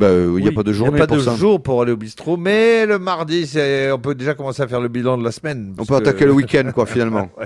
Il n'y a pas de journée Il n'y a pas pour de ça. jour pour aller au bistrot, mais le mardi, on peut déjà commencer à faire le bilan de la semaine. On peut attaquer le week-end, quoi, finalement. Ouais.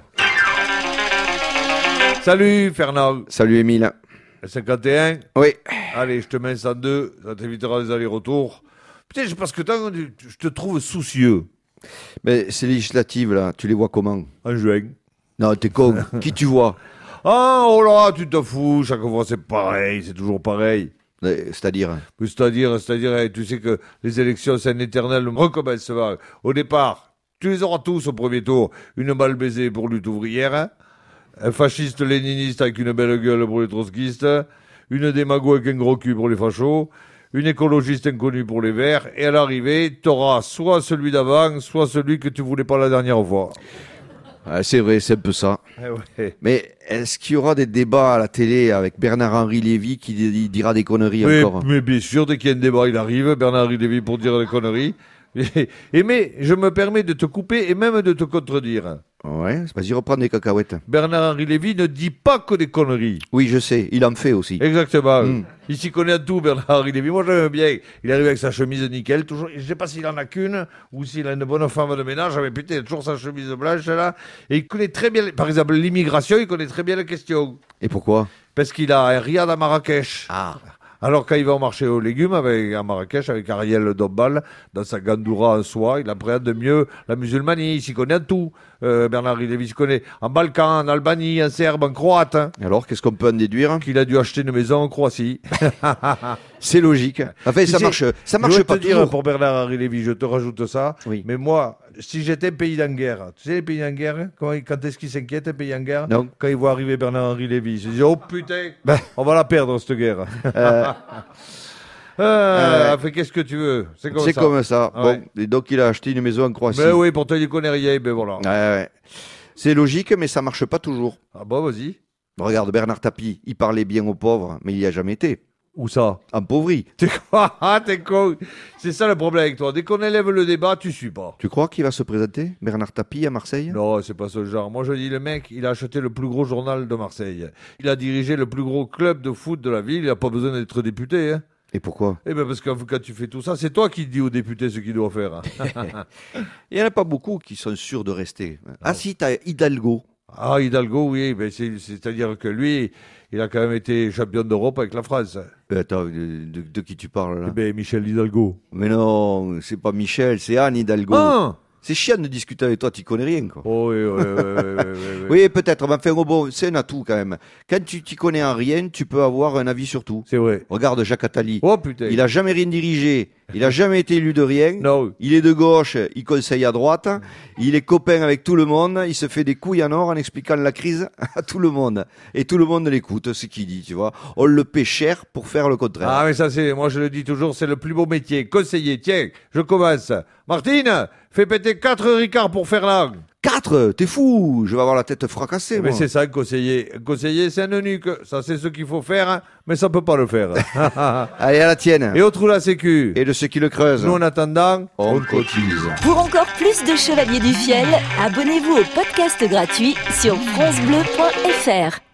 Salut Fernand. Salut Émile. 51. Oui. Allez, je te mets 102, ça t'évitera les allers-retours. Putain, parce que je te trouve soucieux. Mais ces législatives, là, tu les vois comment? En juin. Non, t'es con. Qui tu vois? Ah, oh là, tu te fous, chaque fois c'est pareil, c'est toujours pareil. C'est-à-dire? C'est-à-dire, tu sais que les élections, c'est un éternel recommencement. Au départ, tu les auras tous au premier tour. Une balle baisée pour lutte ouvrière, hein. Un fasciste léniniste avec une belle gueule pour les trotskistes, une démago avec un gros cul pour les fachos, une écologiste inconnue pour les verts, et à l'arrivée, t'auras soit celui d'avant, soit celui que tu voulais pas la dernière fois. C'est vrai, c'est un peu ça. Ouais. Mais est-ce qu'il y aura des débats à la télé avec Bernard-Henri Lévy qui dira des conneries encore? Mais bien sûr, dès qu'il y a un débat, il arrive, Bernard-Henri Lévy, pour dire des conneries. Mais je me permets de te couper et même de te contredire. Ouais, vas-y, reprends des cacahuètes. Bernard-Henri Lévy ne dit pas que des conneries. Oui, je sais, il en fait aussi. Exactement. Il s'y connaît à tout, Bernard-Henri Lévy. Moi, j'aime bien. Il arrive avec sa chemise nickel, toujours. Je ne sais pas s'il en a qu'une ou s'il a une bonne femme de ménage, mais putain, il a toujours sa chemise blanche, là. Et il connaît très bien, par exemple, l'immigration, il connaît très bien la question. Et pourquoi? Parce qu'il a un riad à Marrakech. Ah. Alors, quand il va au marché aux légumes à Marrakech avec Ariel Dombal, dans sa gandoura en soie, il appréhende mieux la musulmanie. Il s'y connaît en tout. Bernard-Henri Lévy s'y connaît en Balkan, en Albanie, en Serbe, en Croate. Hein. Alors, qu'est-ce qu'on peut en déduire? Qu'il a dû acheter une maison en Croatie. C'est logique. Enfin, ça marche pas dire toujours. pour Bernard-Henri Lévy, je te rajoute ça. Oui. Mais moi, si j'étais un pays en guerre, tu sais les pays en guerre, hein, quand est-ce qu'ils s'inquiètent, un pays en guerre? Non. Quand ils voient arriver Bernard-Henri Lévy, ils se disent, oh putain, on va la perdre cette guerre. Fait, qu'est-ce que tu veux? C'est Comme ça. Ah, Bon, ouais. et donc il a acheté une maison en Croatie. Mais oui, pourtant il connaît rien, ben voilà. Ouais. C'est logique, mais ça marche pas toujours. Ah bon, vas-y. Regarde, Bernard Tapie, il parlait bien aux pauvres, mais il y a jamais été. Où ça? Empauvri. T'es quoi? Ah, t'es con. C'est ça le problème avec toi. Dès qu'on élève le débat, tu suis pas. Tu crois qu'il va se présenter, Bernard Tapie, à Marseille? Non, c'est pas ce genre. Moi, je dis, le mec, il a acheté le plus gros journal de Marseille. Il a dirigé le plus gros club de foot de la ville. Il a pas besoin d'être député, hein. Et pourquoi? Eh ben, parce que quand tu fais tout ça, c'est toi qui dis aux députés ce qu'ils doivent faire. Il n'y en a pas beaucoup qui sont sûrs de rester. Ah si, t'as Hidalgo. Ah, Hidalgo, oui. Ben, c'est-à-dire que lui, il a quand même été champion d'Europe avec la France. Attends, de qui tu parles là? Eh ben, Michel Hidalgo. Mais non, c'est pas Michel, c'est Anne Hidalgo. Ah! C'est chiant de discuter avec toi, tu connais rien, quoi. Oh, oui. Oui, peut-être, mais enfin, bon, c'est un atout quand même. Quand tu t'y connais en rien, tu peux avoir un avis sur tout. C'est vrai. Regarde Jacques Attali. Oh, putain. Il a jamais rien dirigé. Il a jamais été élu de rien. Non. Il est de gauche, il conseille à droite. Il est copain avec tout le monde. Il se fait des couilles en or en expliquant la crise à tout le monde. Et tout le monde l'écoute, ce qu'il dit, tu vois. On le paie cher pour faire le contraire. Ah, mais ça, moi, je le dis toujours, c'est le plus beau métier. Conseiller. Tiens, je commence. Martine, fais péter 4 ricards pour Fernand. 4? T'es fou! Je vais avoir la tête fracassée, Mais moi. c'est ça, un conseiller. Un conseiller, c'est un eunuque. Ça, c'est ce qu'il faut faire, hein, mais ça peut pas le faire. Allez, à la tienne. Et au trou la sécu. Et de ceux qui le creusent. Nous, en attendant, on cotise. Pour encore plus de Chevaliers du Fiel, abonnez-vous au podcast gratuit sur francebleu.fr.